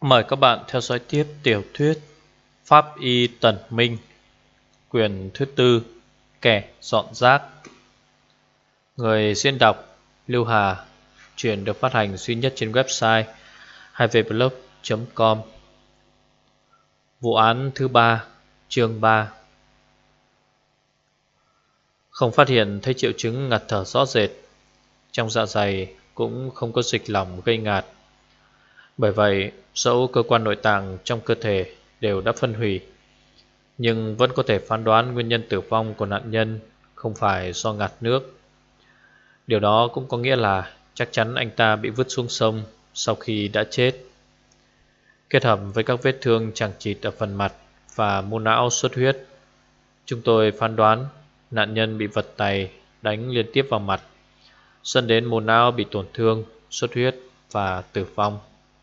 Mời các bạn theo dõi tiếp tiểu thuyết Pháp Y Tần Minh, quyển thứ tư, Kẻ dọn rác. Người diễn đọc Lưu Hà. Truyện được phát hành duy nhất trên website 2vblog.com. Vụ án thứ 3, chương 3. Không phát hiện thấy triệu chứng ngạt thở rõ rệt. Trong dạ dày cũng không có dịch lỏng gây ngạt. Bởi vậy, dẫu cơ quan nội tạng trong cơ thể đều đã phân hủy, nhưng vẫn có thể phán đoán nguyên nhân tử vong của nạn nhân không phải do ngạt nước. Điều đó cũng có nghĩa là chắc chắn anh ta bị vứt xuống sông sau khi đã chết. Kết hợp với các vết thương chằng chịt ở phần mặt và mô não xuất huyết, chúng tôi phán đoán nạn nhân bị vật tày đánh liên tiếp vào mặt, dẫn đến mô não bị tổn thương, xuất huyết và tử vong.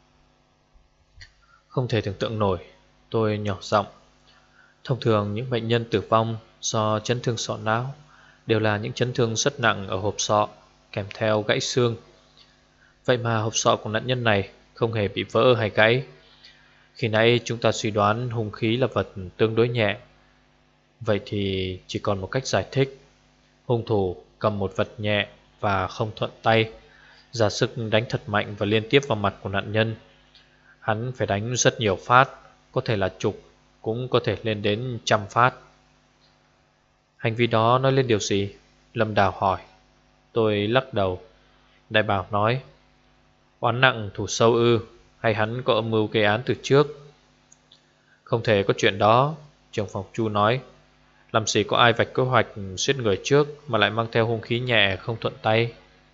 Không thể tưởng tượng nổi, tôi nhỏ giọng. Thông thường những bệnh nhân tử vong do chấn thương sọ não đều là những chấn thương rất nặng ở hộp sọ, kèm theo gãy xương. Vậy mà hộp sọ của nạn nhân này không hề bị vỡ hay gãy. Khi nãy chúng ta suy đoán hung khí là vật tương đối nhẹ. Vậy thì chỉ còn một cách giải thích. Hung thủ cầm một vật nhẹ và không thuận tay, ra sức đánh thật mạnh và liên tiếp vào mặt của nạn nhân. Hắn phải đánh rất nhiều phát, có thể là chục, cũng có thể lên đến 100 phát. Hành vi đó nói lên điều gì? Lâm Đào hỏi. Tôi lắc đầu. Đại bảo nói, oán nặng thủ sâu ư, hay hắn có âm mưu gây án từ trước? Không thể có chuyện đó, trưởng phòng Chu nói. Làm gì có ai vạch kế hoạch giết người trước mà lại mang theo hung khí nhẹ không thuận tay.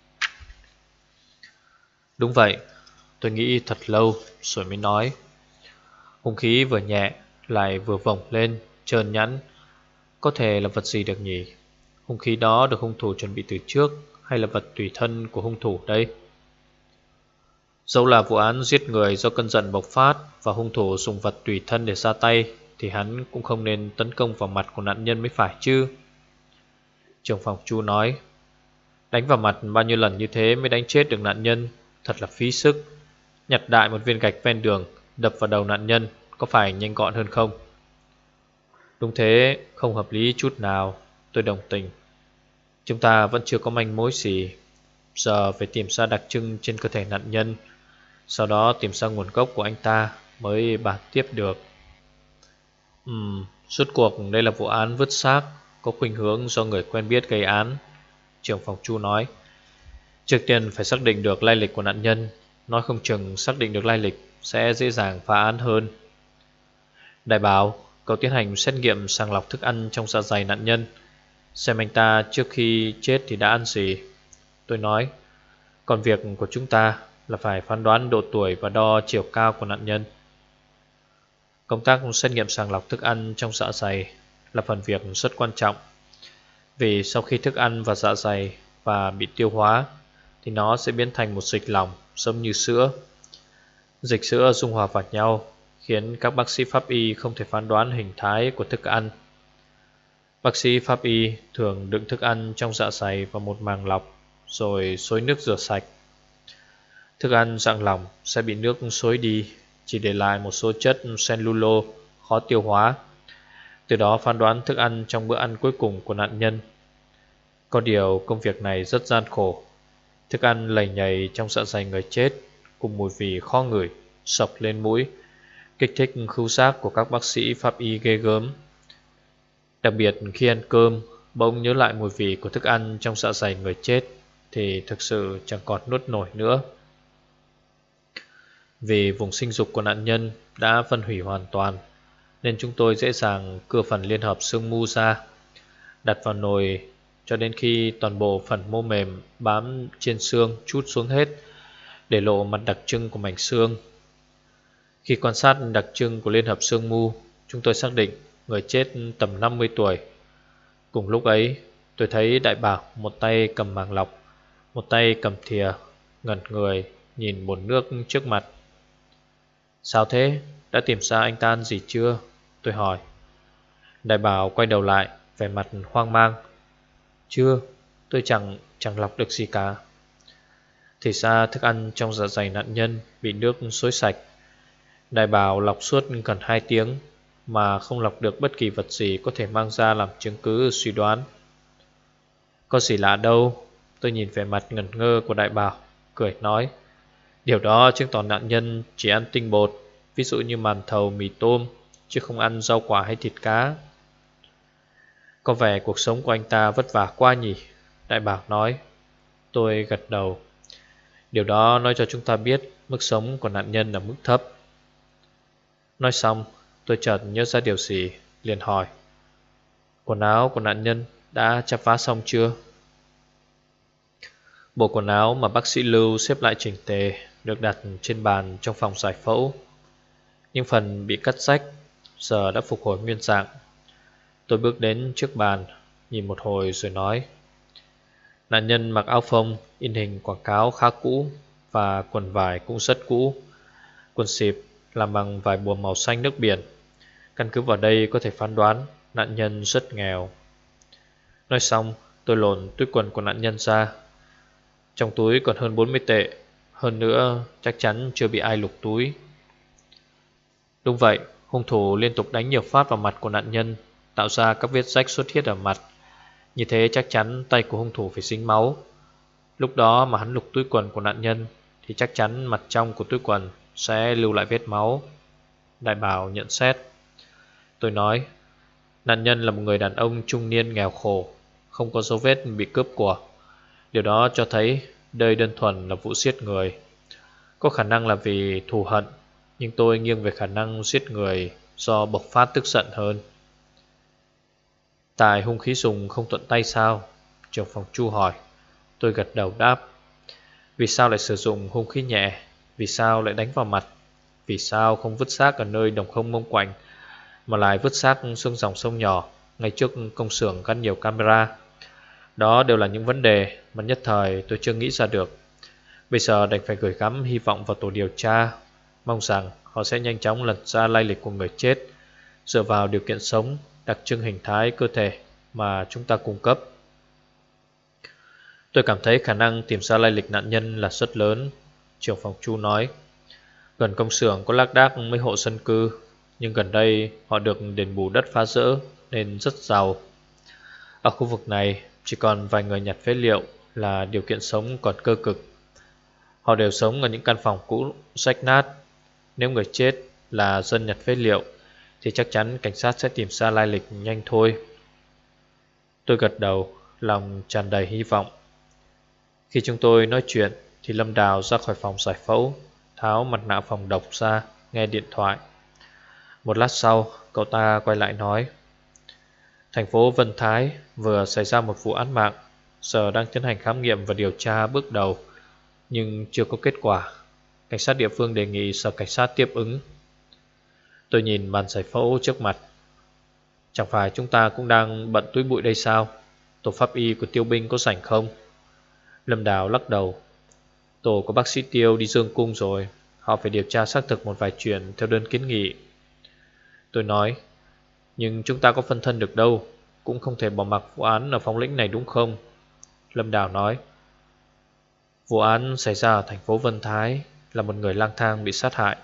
Đúng vậy, tôi nghĩ thật lâu rồi mới nói. Hung khí vừa nhẹ lại vừa vòng lên, trơn nhẵn. Có thể là vật gì được nhỉ? Hung khí đó được hung thủ chuẩn bị từ trước, hay là vật tùy thân của hung thủ đây? Dẫu là vụ án giết người do cơn giận bộc phát và hung thủ dùng vật tùy thân để ra tay, thì hắn cũng không nên tấn công vào mặt của nạn nhân mới phải chứ. Trưởng phòng Chu nói, đánh vào mặt bao nhiêu lần như thế mới đánh chết được nạn nhân, thật là phí sức. Nhặt đại một viên gạch ven đường đập vào đầu nạn nhân có phải nhanh gọn hơn không? Đúng thế, không hợp lý chút nào. Tôi đồng tình. Chúng ta vẫn chưa có manh mối gì. Giờ phải tìm ra đặc trưng trên cơ thể nạn nhân, sau đó tìm ra nguồn gốc của anh ta mới bàn tiếp được. Rốt cuộc đây là vụ án vứt xác, có khuynh hướng do người quen biết gây án, trưởng phòng Chu nói. Trước tiên phải xác định được lai lịch của nạn nhân. Nói không chừng xác định được lai lịch sẽ dễ dàng phá án hơn. Đại bảo, cậu tiến hành xét nghiệm sàng lọc thức ăn trong dạ dày nạn nhân, xem anh ta trước khi chết thì đã ăn gì. Tôi nói, còn việc của chúng ta là phải phán đoán độ tuổi và đo chiều cao của nạn nhân. Công tác xét nghiệm sàng lọc thức ăn trong dạ dày là phần việc rất quan trọng. Vì sau khi thức ăn vào dạ dày và bị tiêu hóa thì nó sẽ biến thành một dịch lỏng giống như sữa. Dịch sữa dung hòa vào nhau khiến các bác sĩ pháp y không thể phán đoán hình thái của thức ăn. Bác sĩ pháp y thường đựng thức ăn trong dạ dày vào một màng lọc rồi xối nước rửa sạch. Thức ăn dạng lỏng sẽ bị nước xối đi, chỉ để lại một số chất cellulose khó tiêu hóa. Từ đó phán đoán thức ăn trong bữa ăn cuối cùng của nạn nhân. Có điều công việc này rất gian khổ. Thức ăn lầy nhầy trong dạ dày người chết cùng mùi vị khó ngửi sộc lên mũi, kích thích khứu giác của các bác sĩ pháp y ghê gớm. Đặc biệt khi ăn cơm bỗng nhớ lại mùi vị của thức ăn trong dạ dày người chết thì thực sự chẳng còn nuốt nổi nữa. Vì vùng sinh dục của nạn nhân đã phân hủy hoàn toàn, nên chúng tôi dễ dàng cưa phần liên hợp xương mu ra, đặt vào nồi cho đến khi toàn bộ phần mô mềm bám trên xương trút xuống hết, để lộ mặt đặc trưng của mảnh xương. Khi quan sát đặc trưng của liên hợp xương mu, chúng tôi xác định người chết tầm 50 tuổi. Cùng lúc ấy, tôi thấy đại bảo một tay cầm màng lọc, một tay cầm thìa, ngẩn người nhìn bồn nước trước mặt. Sao thế? Đã tìm ra anh ta ăn gì chưa? Tôi hỏi. Đại bảo quay đầu lại, vẻ mặt hoang mang. Chưa, tôi chẳng lọc được gì cả. Thì ra thức ăn trong dạ dày nạn nhân bị nước xối sạch. Đại bào lọc suốt gần 2 tiếng mà không lọc được bất kỳ vật gì có thể mang ra làm chứng cứ suy đoán. Có gì lạ đâu. Tôi nhìn vẻ mặt ngẩn ngơ của đại bào, cười nói, điều đó chứng tỏ nạn nhân chỉ ăn tinh bột, ví dụ như màn thầu, mì tôm, chứ không ăn rau quả hay thịt cá. Có vẻ cuộc sống của anh ta vất vả quá nhỉ, đại bào nói. Tôi gật đầu. Điều đó nói cho chúng ta biết mức sống của nạn nhân là mức thấp. Nói xong, tôi chợt nhớ ra điều gì, liền hỏi, quần áo của nạn nhân đã chắp vá xong chưa? Bộ quần áo mà bác sĩ Lưu xếp lại chỉnh tề được đặt trên bàn trong phòng giải phẫu. Những phần bị cắt rách giờ đã phục hồi nguyên dạng. Tôi bước đến trước bàn, nhìn một hồi rồi nói, nạn nhân mặc áo phông in hình quảng cáo khá cũ và quần vải cũng rất cũ. Quần xịp làm bằng vải bùa màu xanh nước biển. Căn cứ vào đây có thể phán đoán nạn nhân rất nghèo. Nói xong, tôi lột túi quần của nạn nhân ra. Trong túi còn hơn 40 tệ. Hơn nữa chắc chắn chưa bị ai lục túi. Đúng vậy, hung thủ liên tục đánh nhiều phát vào mặt của nạn nhân, tạo ra các vết rách xuất hiện ở mặt. Như thế chắc chắn tay của hung thủ phải dính máu. Lúc đó mà hắn lục túi quần của nạn nhân thì chắc chắn mặt trong của túi quần sẽ lưu lại vết máu. Đại bào nhận xét. Tôi nói, nạn nhân là một người đàn ông trung niên nghèo khổ, không có dấu vết bị cướp của. Điều đó cho thấy đây đơn thuần là vụ giết người. Có khả năng là vì thù hận, nhưng tôi nghiêng về khả năng giết người do bộc phát tức giận hơn. Tài hung khí dùng không thuận tay sao? Trưởng phòng Chu hỏi. Tôi gật đầu đáp. Vì sao lại sử dụng hung khí nhẹ? Vì sao lại đánh vào mặt? Vì sao không vứt xác ở nơi đồng không mông quạnh, mà lại vứt xác xuống dòng sông nhỏ ngay trước công xưởng gắn nhiều camera? Đó đều là những vấn đề mà nhất thời tôi chưa nghĩ ra được. Bây giờ đành phải gửi gắm hy vọng vào tổ điều tra, mong rằng họ sẽ nhanh chóng lần ra lai lịch của người chết, dựa vào điều kiện sống, đặc trưng hình thái cơ thể mà chúng ta cung cấp. Tôi cảm thấy khả năng tìm ra lai lịch nạn nhân là rất lớn, trưởng phòng Chu nói. Gần công xưởng có lác đác mấy hộ dân cư, nhưng gần đây họ được đền bù đất phá rỡ nên rất giàu. Ở khu vực này chỉ còn vài người nhặt phế liệu là điều kiện sống còn cơ cực. Họ đều sống ở những căn phòng cũ rách nát. Nếu người chết là dân nhặt phế liệu thì chắc chắn cảnh sát sẽ tìm ra lai lịch nhanh thôi. Tôi gật đầu, lòng tràn đầy hy vọng. Khi chúng tôi nói chuyện thì Lâm Đào ra khỏi phòng giải phẫu, tháo mặt nạ phòng độc ra, nghe điện thoại. Một lát sau, cậu ta quay lại nói, thành phố Vân Thái vừa xảy ra một vụ án mạng, giờ đang tiến hành khám nghiệm và điều tra bước đầu, nhưng chưa có kết quả. Cảnh sát địa phương đề nghị sở cảnh sát tiếp ứng. Tôi nhìn bàn giải phẫu trước mặt. Chẳng phải chúng ta cũng đang bận túi bụi đây sao? Tổ pháp y của Tiêu binh có rảnh không? Lâm Đào lắc đầu. Tổ của bác sĩ Tiêu đi Dương Cung rồi. Họ phải điều tra xác thực một vài chuyện theo đơn kiến nghị. Tôi nói, nhưng chúng ta có phân thân được đâu, cũng không thể bỏ mặc vụ án ở Phong Lĩnh này đúng không? Lâm Đào nói, vụ án xảy ra ở thành phố Vân Thái, là một người lang thang bị sát hại.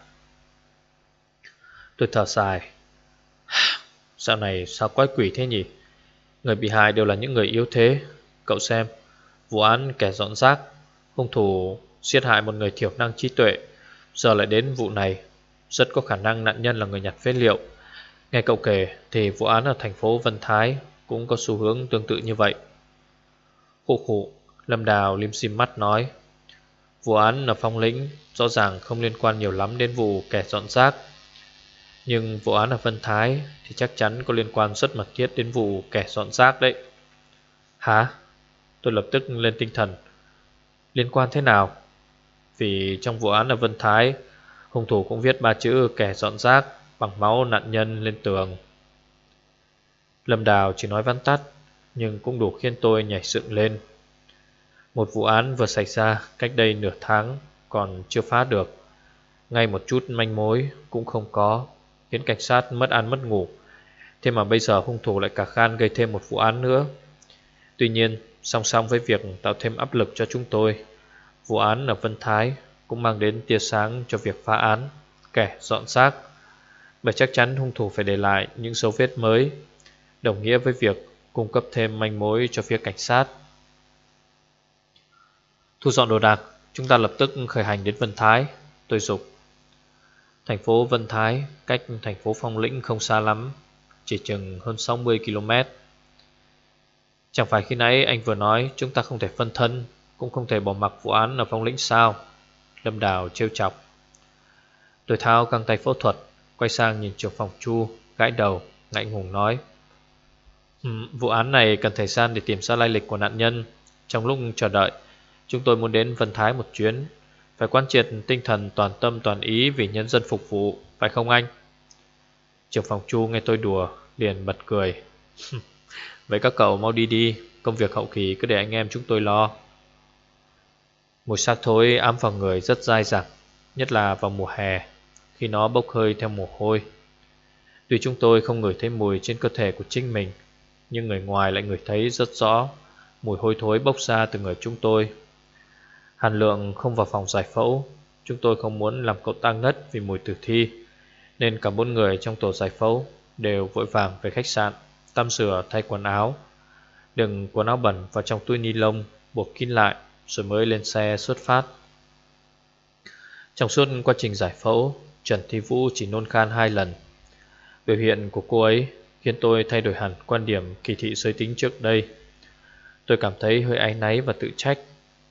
Tôi thở dài. Dạo này sao quái quỷ thế nhỉ? Người bị hại đều là những người yếu thế. Cậu xem, vụ án kẻ dọn rác, hung thủ giết hại một người thiểu năng trí tuệ, giờ lại đến vụ này. Rất có khả năng nạn nhân là người nhặt phế liệu. Nghe cậu kể thì vụ án ở thành phố Vân Thái cũng có xu hướng tương tự như vậy. Khụ khụ, Lâm Đào lim dim mắt nói, vụ án ở Phong Lĩnh rõ ràng không liên quan nhiều lắm đến vụ kẻ dọn rác, nhưng vụ án ở Vân Thái thì chắc chắn có liên quan rất mật thiết đến vụ kẻ dọn rác đấy. Hả? Tôi lập tức lên tinh thần. Liên quan thế nào? Vì trong vụ án ở Vân Thái, hung thủ cũng viết 3 chữ kẻ dọn rác bằng máu nạn nhân lên tường. Lâm Đào chỉ nói vắn tắt, nhưng cũng đủ khiến tôi nhảy dựng lên. Một vụ án vừa xảy ra cách đây nửa tháng còn chưa phá được, ngay một chút manh mối cũng không có, khiến cảnh sát mất ăn mất ngủ. Thế mà bây giờ hung thủ lại cả gan gây thêm một vụ án nữa. Tuy nhiên, song song với việc tạo thêm áp lực cho chúng tôi, vụ án ở Vân Thái cũng mang đến tia sáng cho việc phá án. kẻ dọn xác, bởi chắc chắn hung thủ phải để lại những dấu vết mới, đồng nghĩa với việc cung cấp thêm manh mối cho phía cảnh sát. Thu dọn đồ đạc, chúng ta lập tức khởi hành đến Vân Thái, tôi dục. Thành phố Vân Thái cách thành phố Phong Lĩnh không xa lắm, chỉ chừng hơn 60 km. Chẳng phải khi nãy anh vừa nói chúng ta không thể phân thân, cũng không thể bỏ mặc vụ án ở Phong Lĩnh sao? Lâm Đào trêu chọc. Tôi tháo găng tay phẫu thuật, quay sang nhìn trưởng phòng Chu, gãi đầu, ngại ngùng nói: vụ án này cần thời gian để tìm ra lai lịch của nạn nhân. Trong lúc chờ đợi, chúng tôi muốn đến Vân Thái một chuyến, phải quán triệt tinh thần toàn tâm toàn ý vì nhân dân phục vụ, phải không anh? Trưởng phòng Chu nghe tôi đùa, liền bật cười. Vậy các cậu mau đi đi, công việc hậu kỳ cứ để anh em chúng tôi lo. Mùi xác thối ám vào người rất dai dẳng, nhất là vào mùa hè, khi nó bốc hơi theo mồ hôi. Tuy chúng tôi không ngửi thấy mùi trên cơ thể của chính mình, nhưng người ngoài lại ngửi thấy rất rõ mùi hôi thối bốc ra từ người chúng tôi. Hàn Lượng không vào phòng giải phẫu, chúng tôi không muốn làm cậu ta ngất vì mùi tử thi, nên cả 4 người trong tổ giải phẫu đều vội vàng về khách sạn, tắm rửa thay quần áo, đựng quần áo bẩn vào trong túi ni lông, buộc kín lại, rồi mới lên xe xuất phát. Trong suốt quá trình giải phẫu, Trần Thi Vũ chỉ nôn khan 2 lần. Biểu hiện của cô ấy khiến tôi thay đổi hẳn quan điểm kỳ thị giới tính trước đây. Tôi cảm thấy hơi áy náy và tự trách.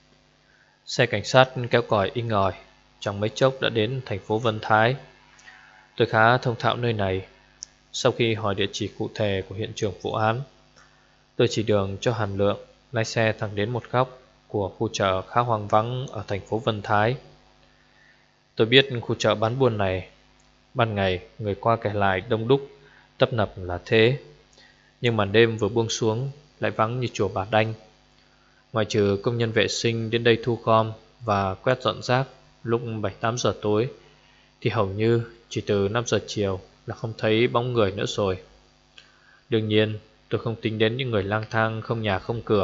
Xe cảnh sát kéo còi inh ỏi, trong mấy chốc đã đến thành phố Vân Thái. Tôi khá thông thạo nơi này. Sau khi hỏi địa chỉ cụ thể của hiện trường vụ án, tôi chỉ đường cho Hàn Lượng lái xe thẳng đến một góc của khu chợ khá hoang vắng ở thành phố Vân Thái. Tôi biết khu chợ bán buôn này, ban ngày người qua kẻ lại đông đúc, tấp nập là thế, nhưng màn đêm vừa buông xuống lại vắng như chùa Bà Đanh. Ngoại trừ công nhân vệ sinh đến đây thu gom và quét dọn rác lúc 7-8 giờ tối, thì hầu như chỉ từ 5 giờ chiều là không thấy bóng người nữa rồi. Đương nhiên tôi không tính đến những người lang thang không nhà không cửa.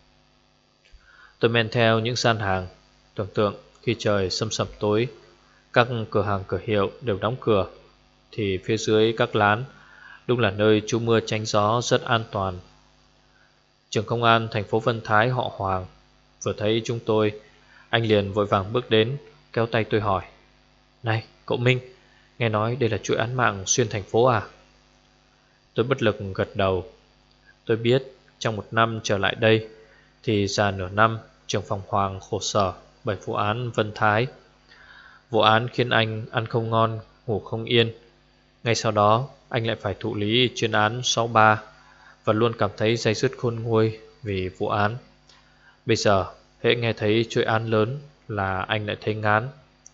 Tôi men theo những gian hàng, tưởng tượng khi trời sầm sầm tối, các cửa hàng cửa hiệu đều đóng cửa, thì phía dưới các lán đúng là nơi trú mưa tránh gió rất an toàn. Trưởng công an thành phố Vân Thái họ Hoàng vừa thấy chúng tôi, anh liền vội vàng bước đến, kéo tay tôi hỏi: "Này, cậu Minh, nghe nói đây là chuỗi án mạng xuyên thành phố à?" Tôi bất lực gật đầu. Tôi biết trong 1 năm trở lại đây thì già nửa năm trưởng phòng Hoàng khổ sở bởi vụ án Vân Thái. Vụ án khiến anh ăn không ngon, ngủ không yên. Ngay sau đó anh lại phải thụ lý chuyên án 63 và luôn cảm thấy day dứt khôn nguôi vì vụ án. Bây giờ hễ nghe thấy chuỗi án lớn là anh lại thấy ngán.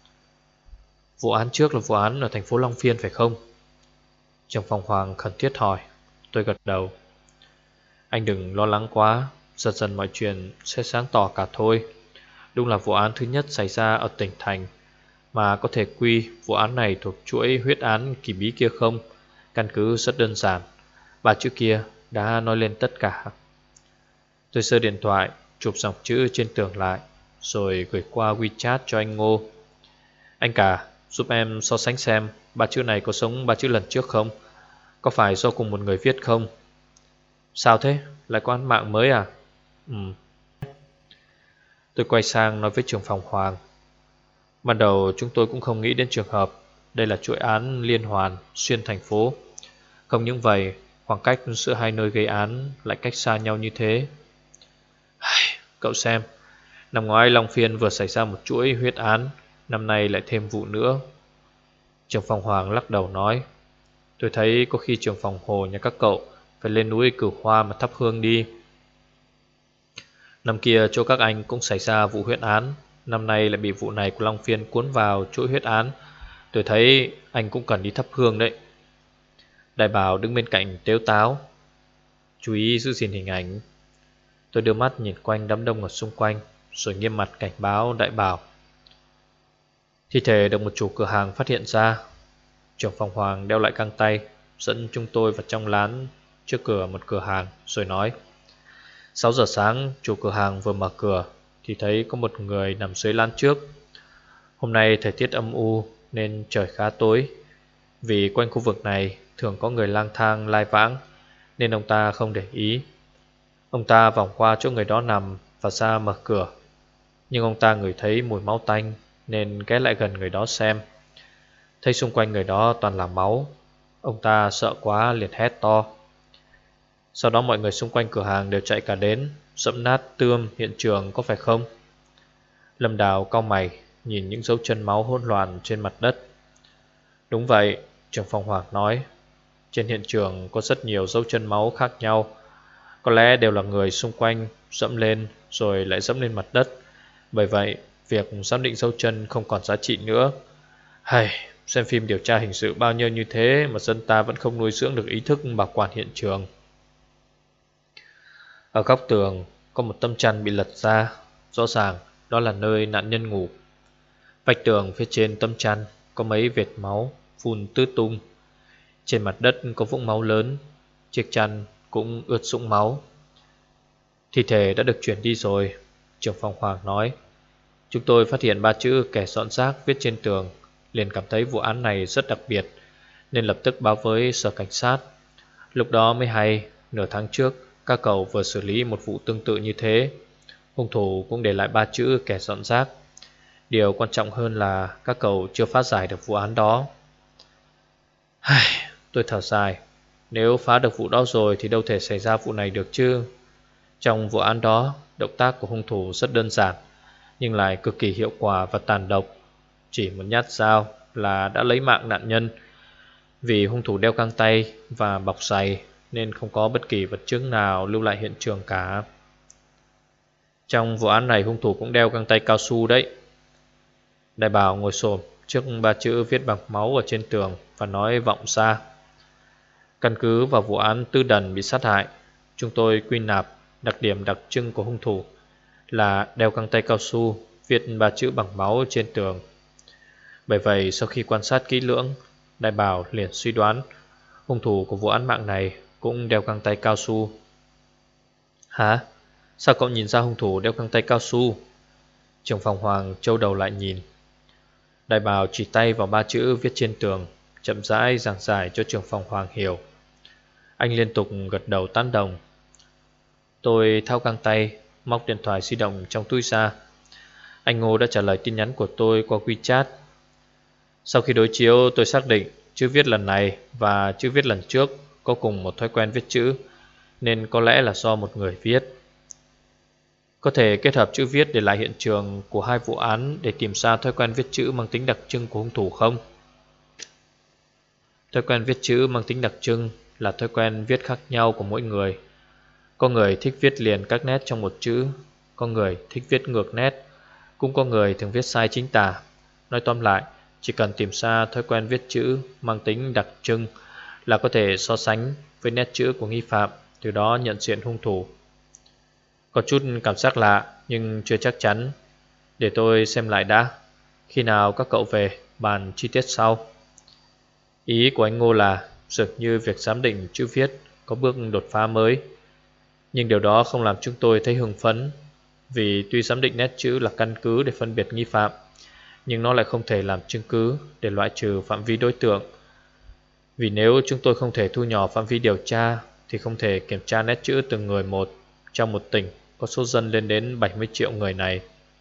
Vụ án trước là vụ án ở thành phố Long Phiên phải không? Trưởng phòng Hoàng khẩn thiết hỏi. Tôi gật đầu. Anh đừng lo lắng quá, dần dần mọi chuyện sẽ sáng tỏ cả thôi. Đúng là vụ án thứ nhất xảy ra ở tỉnh thành, mà có thể quy vụ án này thuộc chuỗi huyết án kỳ bí kia không? Căn cứ rất đơn giản, 3 chữ kia đã nói lên tất cả. Tôi giơ điện thoại chụp dòng chữ trên tường lại, rồi gửi qua WeChat cho anh Ngô. Anh cả, giúp em so sánh xem 3 chữ này có giống 3 chữ lần trước không? Có phải do cùng một người viết không? Sao thế? Lại có án mạng mới à? Tôi quay sang nói với trưởng phòng Hoàng. Ban đầu chúng tôi cũng không nghĩ đến trường hợp đây là chuỗi án liên hoàn xuyên thành phố. Không những vậy, khoảng cách giữa hai nơi gây án lại cách xa nhau như thế. Cậu xem, năm ngoái Long Phiên vừa xảy ra một chuỗi huyết án, năm nay lại thêm vụ nữa. Trưởng phòng Hoàng lắc đầu nói. Tôi thấy có khi trưởng phòng Hồ nhà các cậu phải lên núi Cửu Hoa mà thắp hương đi. Năm kia chỗ các anh cũng xảy ra vụ huyết án, năm nay lại bị vụ này của Long Phiên cuốn vào chuỗi huyết án. Tôi thấy anh cũng cần đi thắp hương đấy. Đại Bảo đứng bên cạnh tếu táo. Chú ý giữ gìn hình ảnh. Tôi đưa mắt nhìn quanh đám đông ở xung quanh, rồi nghiêm mặt cảnh báo Đại Bảo. Thi thể được một chủ cửa hàng phát hiện ra. Trưởng phòng Hoàng đeo lại găng tay, dẫn chúng tôi vào trong lán trước cửa một cửa hàng, rồi nói. 6 giờ sáng, chủ cửa hàng vừa mở cửa thì thấy có một người nằm dưới lán trước. Hôm nay thời tiết âm u, nên trời khá tối. Vì quanh khu vực này thường có người lang thang lai vãng nên ông ta không để ý. Ông ta vòng qua chỗ người đó nằm và ra mở cửa. Nhưng ông ta ngửi thấy mùi máu tanh nên ghé lại gần người đó xem. Thấy xung quanh người đó toàn là máu, ông ta sợ quá liền hét to. Sau đó mọi người xung quanh cửa hàng đều chạy cả đến, dẫm nát tươm hiện trường, có phải không? Lâm Đào cau mày nhìn những dấu chân máu hỗn loạn trên mặt đất. Đúng vậy, trưởng phòng Hoàng nói. Trên hiện trường có rất nhiều dấu chân máu khác nhau. Có lẽ đều là người xung quanh dẫm lên rồi lại dẫm lên mặt đất. Bởi vậy việc giám định dấu chân không còn giá trị nữa. Hay, xem phim điều tra hình sự bao nhiêu như thế mà dân ta vẫn không nuôi dưỡng được ý thức bảo quản hiện trường. Ở góc tường có một tấm chăn bị lật ra. Rõ ràng đó là nơi nạn nhân ngủ. Vách tường phía trên tấm chăn có mấy vệt máu phun tứ tung. Trên mặt đất có vũng máu lớn. Chiếc chăn cũng ướt sũng máu. Thi thể đã được chuyển đi rồi, trưởng phòng Hoàng nói. Chúng tôi phát hiện 3 chữ kẻ dọn rác viết trên tường, liền cảm thấy vụ án này rất đặc biệt, nên lập tức báo với sở cảnh sát. Lúc đó mới hay, nửa tháng trước các cậu vừa xử lý một vụ tương tự như thế. Hung thủ cũng để lại 3 chữ kẻ dọn rác. Điều quan trọng hơn là các cậu chưa phá giải được vụ án đó. Tôi thở dài. Nếu phá được vụ đó rồi thì đâu thể xảy ra vụ này được chứ. Trong vụ án đó, động tác của hung thủ rất đơn giản nhưng lại cực kỳ hiệu quả và tàn độc. Chỉ một nhát dao là đã lấy mạng nạn nhân. Vì hung thủ đeo găng tay và bọc giày nên không có bất kỳ vật chứng nào lưu lại hiện trường cả. Trong vụ án này hung thủ cũng đeo găng tay cao su đấy. Đại Bảo ngồi xổm trước 3 chữ viết bằng máu ở trên tường và nói vọng ra. Căn cứ vào vụ án Tư Đần bị sát hại, chúng tôi quy nạp đặc điểm đặc trưng của hung thủ là đeo găng tay cao su, viết 3 chữ bằng máu trên tường. Bởi vậy sau khi quan sát kỹ lưỡng, Đại Bảo liền suy đoán hung thủ của vụ án mạng này cũng đeo găng tay cao su. Hả? Sao cậu nhìn ra hung thủ đeo găng tay cao su? Trưởng phòng Hoàng trâu đầu lại nhìn. Đại Bảo chỉ tay vào 3 chữ viết trên tường, chậm rãi giảng giải cho trưởng phòng Hoàng hiểu. Anh liên tục gật đầu tán đồng. Tôi tháo găng tay, móc điện thoại di động trong túi ra. Anh Ngô đã trả lời tin nhắn của tôi qua WeChat. Sau khi đối chiếu, tôi xác định chữ viết lần này và chữ viết lần trước có cùng một thói quen viết chữ, nên có lẽ là do một người viết. Có thể kết hợp chữ viết để lại hiện trường của hai vụ án để tìm ra thói quen viết chữ mang tính đặc trưng của hung thủ không? Thói quen viết chữ mang tính đặc trưng là thói quen viết khác nhau của mỗi người. Có người thích viết liền các nét trong một chữ, có người thích viết ngược nét, cũng có người thường viết sai chính tả. Nói tóm lại, chỉ cần tìm ra thói quen viết chữ mang tính đặc trưng là có thể so sánh với nét chữ của nghi phạm, từ đó nhận diện hung thủ. Có chút cảm giác lạ nhưng chưa chắc chắn. Để tôi xem lại đã. Khi nào các cậu về bàn chi tiết sau. Ý của anh Ngô là dường như việc giám định chữ viết có bước đột phá mới. Nhưng điều đó không làm chúng tôi thấy hưng phấn. Vì tuy giám định nét chữ là căn cứ để phân biệt nghi phạm, nhưng nó lại không thể làm chứng cứ để loại trừ phạm vi đối tượng. Vì nếu chúng tôi không thể thu nhỏ phạm vi điều tra thì không thể kiểm tra nét chữ từng người một trong một tỉnh có số dân lên đến 70 triệu người này.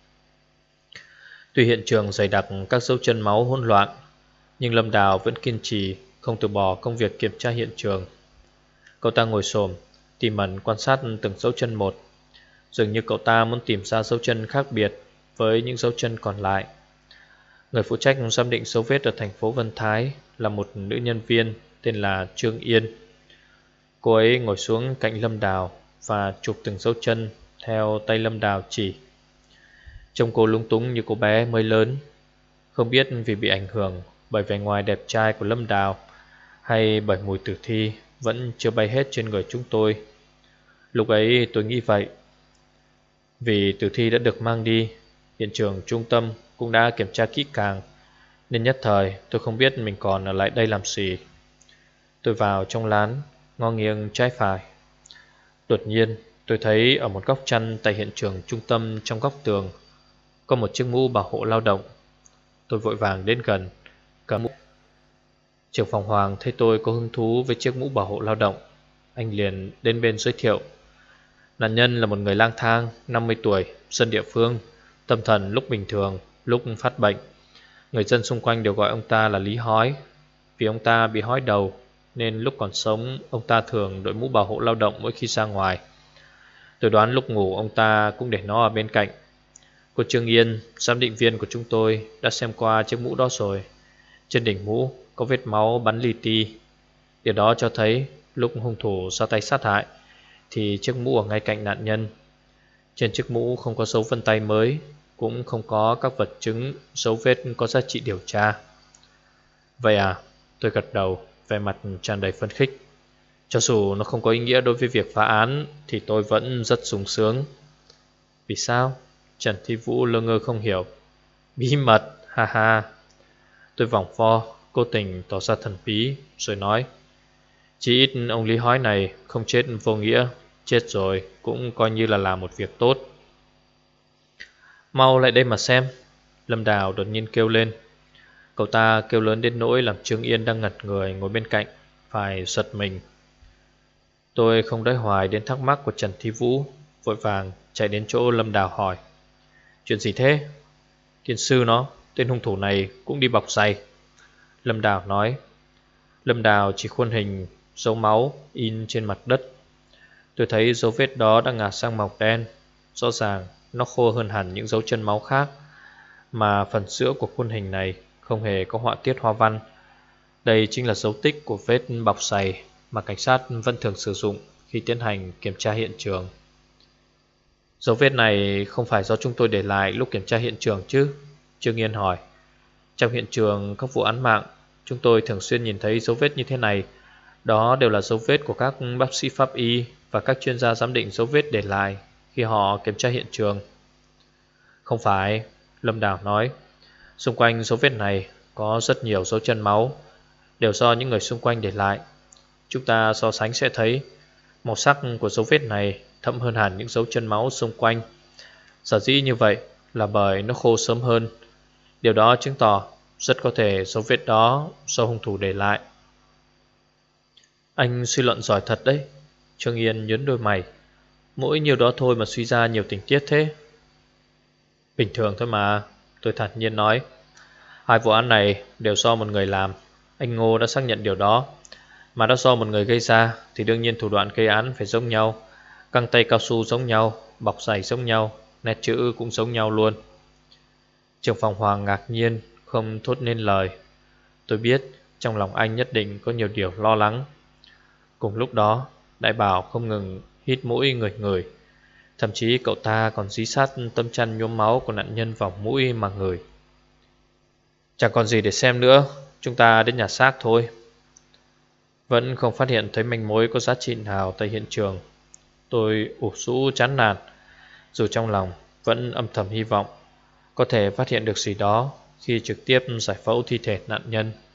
Tuy hiện trường dày đặc các dấu chân máu hỗn loạn, nhưng Lâm Đào vẫn kiên trì không từ bỏ công việc kiểm tra hiện trường. Cậu ta ngồi xổm tỉ mẩn quan sát từng dấu chân một. Dường như cậu ta muốn tìm ra dấu chân khác biệt với những dấu chân còn lại. Người phụ trách giám định dấu vết ở thành phố Vân Thái là một nữ nhân viên tên là Trương Yên. Cô ấy ngồi xuống cạnh Lâm Đào và chụp từng dấu chân theo tay Lâm Đào chỉ. Trông cô lúng túng như cô bé mới lớn. Không biết vì bị ảnh hưởng bởi vẻ ngoài đẹp trai của Lâm Đào hay bởi mùi tử thi vẫn chưa bay hết trên người chúng tôi. Lúc ấy tôi nghĩ vậy. Vì tử thi đã được mang đi, hiện trường trung tâm cũng đã kiểm tra kỹ càng, nên nhất thời tôi không biết mình còn ở lại đây làm gì. Tôi vào trong lán, ngó nghiêng trái phải. Đột nhiên tôi thấy ở một góc chăn tại hiện trường trung tâm trong góc tường có một chiếc mũ bảo hộ lao động. Tôi vội vàng đến gần, cầm mũ. Trưởng phòng Hoàng thấy tôi có hứng thú với chiếc mũ bảo hộ lao động, anh liền đến bên giới thiệu. Nạn nhân là một người lang thang 50 tuổi, dân địa phương, tâm thần lúc bình thường, lúc phát bệnh. Người dân xung quanh đều gọi ông ta là Lý Hói. Vì ông ta bị hói đầu nên lúc còn sống ông ta thường đội mũ bảo hộ lao động mỗi khi ra ngoài. Tôi đoán lúc ngủ ông ta cũng để nó ở bên cạnh. Cô Trương Yên, giám định viên của chúng tôi, đã xem qua chiếc mũ đó rồi. Trên đỉnh mũ có vết máu bắn li ti. Điều đó cho thấy lúc hung thủ ra tay sát hại thì chiếc mũ ở ngay cạnh nạn nhân. Trên chiếc mũ không có dấu vân tay mới, cũng không có các vật chứng dấu vết có giá trị điều tra. Vậy à? Tôi gật đầu, vẻ mặt tràn đầy phấn khích. Cho dù nó không có ý nghĩa đối với việc phá án thì tôi vẫn rất sung sướng. Vì sao? Trần Thi Vũ lơ ngơ không hiểu. Bí mật, ha ha. Tôi vòng vo, cố tình tỏ ra thần bí, rồi nói. Chỉ ít ông Lý Hói này không chết vô nghĩa. Chết rồi cũng coi như là làm một việc tốt. Mau lại đây mà xem. Lâm Đào đột nhiên kêu lên. Cậu ta kêu lớn đến nỗi làm Trương Yên đang ngẩn người ngồi bên cạnh phải giật mình. Tôi không đợi hoài đến thắc mắc của Trần Thi Vũ, vội vàng chạy đến chỗ Lâm Đào hỏi. Chuyện gì thế? Thiên sư nó, tên hung thủ này cũng đi bọc giày. Lâm Đào nói. Lâm Đào chỉ khuôn hình dấu máu in trên mặt đất. Tôi thấy dấu vết đó đã ngả sang màu đen. Rõ ràng nó khô hơn hẳn những dấu chân máu khác. Mà phần giữa của khuôn hình này không hề có họa tiết hoa văn. Đây chính là dấu tích của vết bọc giày mà cảnh sát vẫn thường sử dụng khi tiến hành kiểm tra hiện trường. Dấu vết này không phải do chúng tôi để lại lúc kiểm tra hiện trường chứ? Trương Yên hỏi. Trong hiện trường các vụ án mạng, chúng tôi thường xuyên nhìn thấy dấu vết như thế này. Đó đều là dấu vết của các bác sĩ pháp y và các chuyên gia giám định dấu vết để lại khi họ kiểm tra hiện trường. Không phải, Lâm Đào nói. Xung quanh dấu vết này có rất nhiều dấu chân máu, đều do những người xung quanh để lại. Chúng ta so sánh sẽ thấy màu sắc của dấu vết này thẫm hơn hẳn những dấu chân máu xung quanh. Sở dĩ như vậy là bởi nó khô sớm hơn. Điều đó chứng tỏ rất có thể dấu vết đó do hung thủ để lại. Anh suy luận giỏi thật đấy. Trương Yên nhớn đôi mày. Mỗi nhiều đó thôi mà suy ra nhiều tình tiết thế. Bình thường thôi mà, tôi thản nhiên nói. Hai vụ án này đều do một người làm. Anh Ngô đã xác nhận điều đó. Mà đã do một người gây ra thì đương nhiên thủ đoạn gây án phải giống nhau. Găng tay cao su giống nhau, bọc giày giống nhau, nét chữ cũng giống nhau luôn. Trưởng phòng Hoàng ngạc nhiên, không thốt nên lời. Tôi biết trong lòng anh nhất định có nhiều điều lo lắng. Cùng lúc đó, Đại Bảo không ngừng hít mũi ngửi ngửi. Thậm chí cậu ta còn dí sát tấm chăn nhuốm máu của nạn nhân vào mũi mà ngửi. Chẳng còn gì để xem nữa, chúng ta đến nhà xác thôi. Vẫn không phát hiện thấy manh mối có giá trị nào tại hiện trường. Tôi ủ rũ chán nản, dù trong lòng vẫn âm thầm hy vọng có thể phát hiện được gì đó khi trực tiếp giải phẫu thi thể nạn nhân.